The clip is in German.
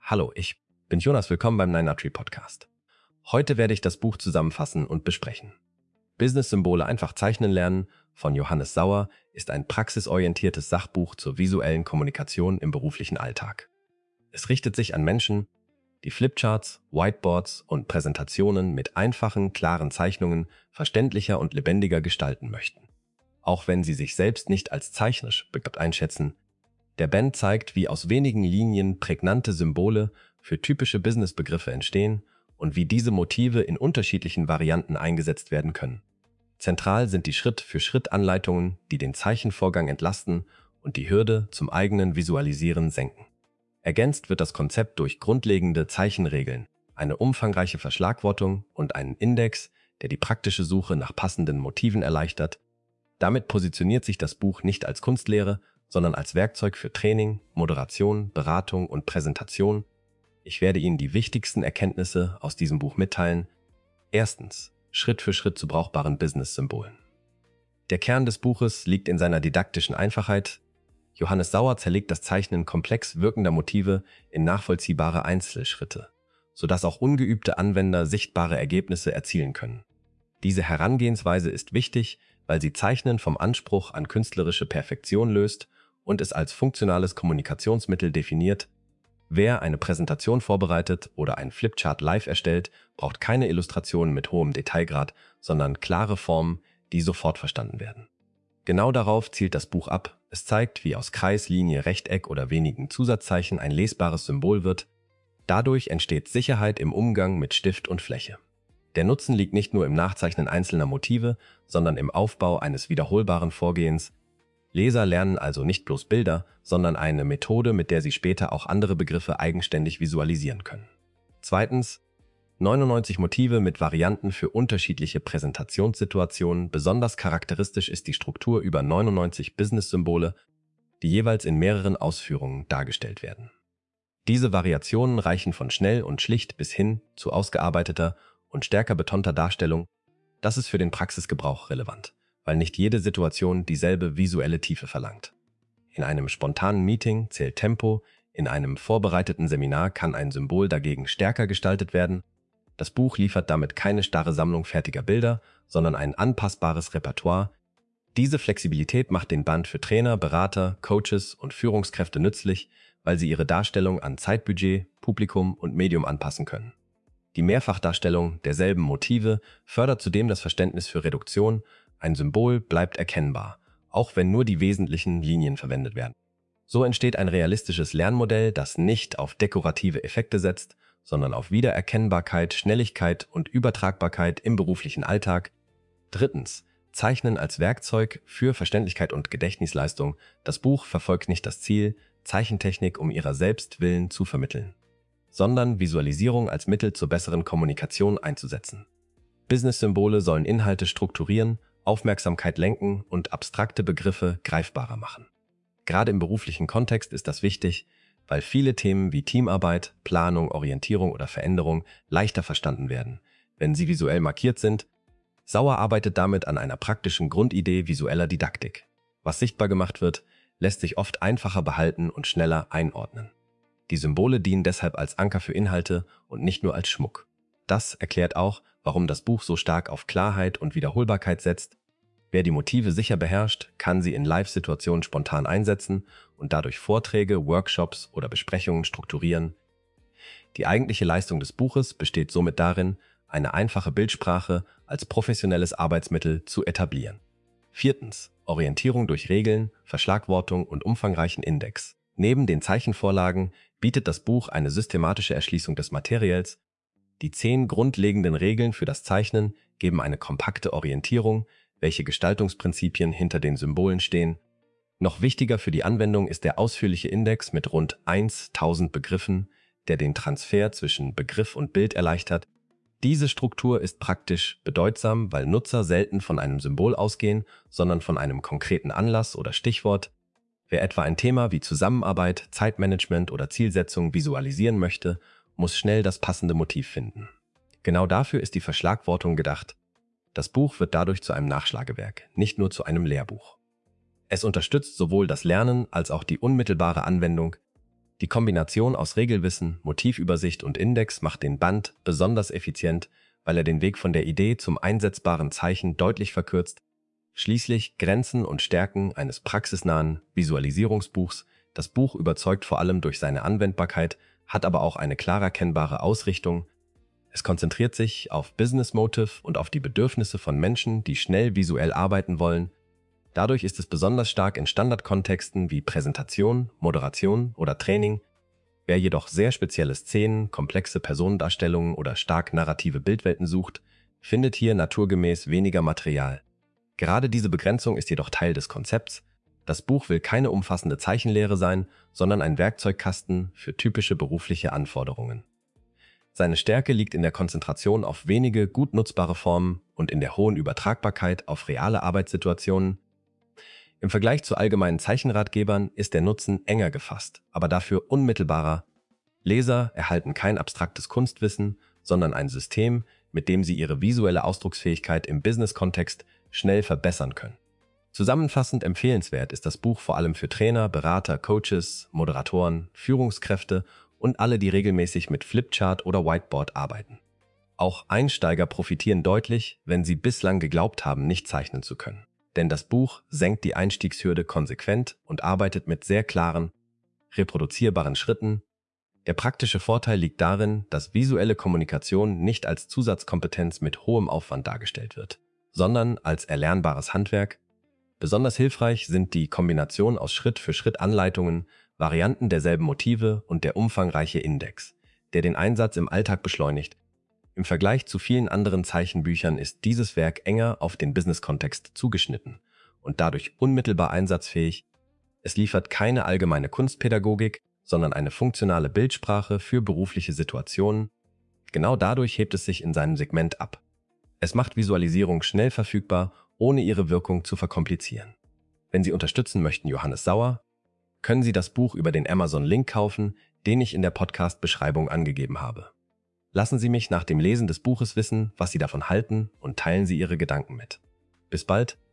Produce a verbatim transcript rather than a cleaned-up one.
Hallo, ich bin Jonas, willkommen beim Nine Tree Podcast. Heute werde ich das Buch zusammenfassen und besprechen. Business-Symbole einfach zeichnen lernen von Johannes Sauer ist ein praxisorientiertes Sachbuch zur visuellen Kommunikation im beruflichen Alltag. Es richtet sich an Menschen, die Flipcharts, Whiteboards und Präsentationen mit einfachen, klaren Zeichnungen verständlicher und lebendiger gestalten möchten. Auch wenn sie sich selbst nicht als zeichnerisch begabt einschätzen, der Band zeigt, wie aus wenigen Linien prägnante Symbole für typische Businessbegriffe entstehen und wie diese Motive in unterschiedlichen Varianten eingesetzt werden können. Zentral sind die Schritt-für-Schritt-Anleitungen, die den Zeichenvorgang entlasten und die Hürde zum eigenen Visualisieren senken. Ergänzt wird das Konzept durch grundlegende Zeichenregeln, eine umfangreiche Verschlagwortung und einen Index, der die praktische Suche nach passenden Motiven erleichtert. Damit positioniert sich das Buch nicht als Kunstlehre, sondern als Werkzeug für Training, Moderation, Beratung und Präsentation. Ich werde Ihnen die wichtigsten Erkenntnisse aus diesem Buch mitteilen. Erstens, Schritt für Schritt zu brauchbaren Business-Symbolen. Der Kern des Buches liegt in seiner didaktischen Einfachheit. Johannes Sauer zerlegt das Zeichnen komplex wirkender Motive in nachvollziehbare Einzelschritte, sodass auch ungeübte Anwender sichtbare Ergebnisse erzielen können. Diese Herangehensweise ist wichtig, weil sie Zeichnen vom Anspruch an künstlerische Perfektion löst und es als funktionales Kommunikationsmittel definiert. Wer eine Präsentation vorbereitet oder einen Flipchart live erstellt, braucht keine Illustrationen mit hohem Detailgrad, sondern klare Formen, die sofort verstanden werden. Genau darauf zielt das Buch ab. Es zeigt, wie aus Kreis, Linie, Rechteck oder wenigen Zusatzzeichen ein lesbares Symbol wird. Dadurch entsteht Sicherheit im Umgang mit Stift und Fläche. Der Nutzen liegt nicht nur im Nachzeichnen einzelner Motive, sondern im Aufbau eines wiederholbaren Vorgehens. Leser lernen also nicht bloß Bilder, sondern eine Methode, mit der sie später auch andere Begriffe eigenständig visualisieren können. Zweitens, neunundneunzig Motive mit Varianten für unterschiedliche Präsentationssituationen. Besonders charakteristisch ist die Struktur über neunundneunzig Business-Symbole, die jeweils in mehreren Ausführungen dargestellt werden. Diese Variationen reichen von schnell und schlicht bis hin zu ausgearbeiteter und stärker betonter Darstellung. Das ist für den Praxisgebrauch relevant, weil nicht jede Situation dieselbe visuelle Tiefe verlangt. In einem spontanen Meeting zählt Tempo, in einem vorbereiteten Seminar kann ein Symbol dagegen stärker gestaltet werden. Das Buch liefert damit keine starre Sammlung fertiger Bilder, sondern ein anpassbares Repertoire. Diese Flexibilität macht den Band für Trainer, Berater, Coaches und Führungskräfte nützlich, weil sie ihre Darstellung an Zeitbudget, Publikum und Medium anpassen können. Die Mehrfachdarstellung derselben Motive fördert zudem das Verständnis für Reduktion. Ein Symbol bleibt erkennbar, auch wenn nur die wesentlichen Linien verwendet werden. So entsteht ein realistisches Lernmodell, das nicht auf dekorative Effekte setzt, sondern auf Wiedererkennbarkeit, Schnelligkeit und Übertragbarkeit im beruflichen Alltag. Drittens, Zeichnen als Werkzeug für Verständlichkeit und Gedächtnisleistung. Das Buch verfolgt nicht das Ziel, Zeichentechnik um ihrer selbst willen zu vermitteln, sondern Visualisierung als Mittel zur besseren Kommunikation einzusetzen. Business-Symbole sollen Inhalte strukturieren, Aufmerksamkeit lenken und abstrakte Begriffe greifbarer machen. Gerade im beruflichen Kontext ist das wichtig, weil viele Themen wie Teamarbeit, Planung, Orientierung oder Veränderung leichter verstanden werden, wenn sie visuell markiert sind. Sauer arbeitet damit an einer praktischen Grundidee visueller Didaktik. Was sichtbar gemacht wird, lässt sich oft einfacher behalten und schneller einordnen. Die Symbole dienen deshalb als Anker für Inhalte und nicht nur als Schmuck. Das erklärt auch, warum das Buch so stark auf Klarheit und Wiederholbarkeit setzt. Wer die Motive sicher beherrscht, kann sie in Live-Situationen spontan einsetzen und dadurch Vorträge, Workshops oder Besprechungen strukturieren. Die eigentliche Leistung des Buches besteht somit darin, eine einfache Bildsprache als professionelles Arbeitsmittel zu etablieren. Viertens, Orientierung durch Regeln, Verschlagwortung und umfangreichen Index. Neben den Zeichenvorlagen bietet das Buch eine systematische Erschließung des Materials. Die zehn grundlegenden Regeln für das Zeichnen geben eine kompakte Orientierung, welche Gestaltungsprinzipien hinter den Symbolen stehen. Noch wichtiger für die Anwendung ist der ausführliche Index mit rund tausend Begriffen, der den Transfer zwischen Begriff und Bild erleichtert. Diese Struktur ist praktisch bedeutsam, weil Nutzer selten von einem Symbol ausgehen, sondern von einem konkreten Anlass oder Stichwort. Wer etwa ein Thema wie Zusammenarbeit, Zeitmanagement oder Zielsetzung visualisieren möchte, muss schnell das passende Motiv finden. Genau dafür ist die Verschlagwortung gedacht. Das Buch wird dadurch zu einem Nachschlagewerk, nicht nur zu einem Lehrbuch. Es unterstützt sowohl das Lernen als auch die unmittelbare Anwendung. Die Kombination aus Regelwissen, Motivübersicht und Index macht den Band besonders effizient, weil er den Weg von der Idee zum einsetzbaren Zeichen deutlich verkürzt. Schließlich Grenzen und Stärken eines praxisnahen Visualisierungsbuchs. Das Buch überzeugt vor allem durch seine Anwendbarkeit, hat aber auch eine klar erkennbare Ausrichtung. Es konzentriert sich auf Business Motive und auf die Bedürfnisse von Menschen, die schnell visuell arbeiten wollen. Dadurch ist es besonders stark in Standardkontexten wie Präsentation, Moderation oder Training. Wer jedoch sehr spezielle Szenen, komplexe Personendarstellungen oder stark narrative Bildwelten sucht, findet hier naturgemäß weniger Material. Gerade diese Begrenzung ist jedoch Teil des Konzepts. Das Buch will keine umfassende Zeichenlehre sein, sondern ein Werkzeugkasten für typische berufliche Anforderungen. Seine Stärke liegt in der Konzentration auf wenige gut nutzbare Formen und in der hohen Übertragbarkeit auf reale Arbeitssituationen. Im Vergleich zu allgemeinen Zeichenratgebern ist der Nutzen enger gefasst, aber dafür unmittelbarer. Leser erhalten kein abstraktes Kunstwissen, sondern ein System, mit dem sie ihre visuelle Ausdrucksfähigkeit im Business-Kontext schnell verbessern können. Zusammenfassend empfehlenswert ist das Buch vor allem für Trainer, Berater, Coaches, Moderatoren, Führungskräfte und alle, die regelmäßig mit Flipchart oder Whiteboard arbeiten. Auch Einsteiger profitieren deutlich, wenn sie bislang geglaubt haben, nicht zeichnen zu können. Denn das Buch senkt die Einstiegshürde konsequent und arbeitet mit sehr klaren, reproduzierbaren Schritten. Der praktische Vorteil liegt darin, dass visuelle Kommunikation nicht als Zusatzkompetenz mit hohem Aufwand dargestellt wird, sondern als erlernbares Handwerk. Besonders hilfreich sind die Kombination aus Schritt-für-Schritt-Anleitungen, Varianten derselben Motive und der umfangreiche Index, der den Einsatz im Alltag beschleunigt. Im Vergleich zu vielen anderen Zeichenbüchern ist dieses Werk enger auf den Business-Kontext zugeschnitten und dadurch unmittelbar einsatzfähig. Es liefert keine allgemeine Kunstpädagogik, sondern eine funktionale Bildsprache für berufliche Situationen. Genau dadurch hebt es sich in seinem Segment ab. Es macht Visualisierung schnell verfügbar, ohne ihre Wirkung zu verkomplizieren. Wenn Sie unterstützen möchten Johannes Sauer, können Sie das Buch über den Amazon-Link kaufen, den ich in der Podcast-Beschreibung angegeben habe. Lassen Sie mich nach dem Lesen des Buches wissen, was Sie davon halten und teilen Sie Ihre Gedanken mit. Bis bald!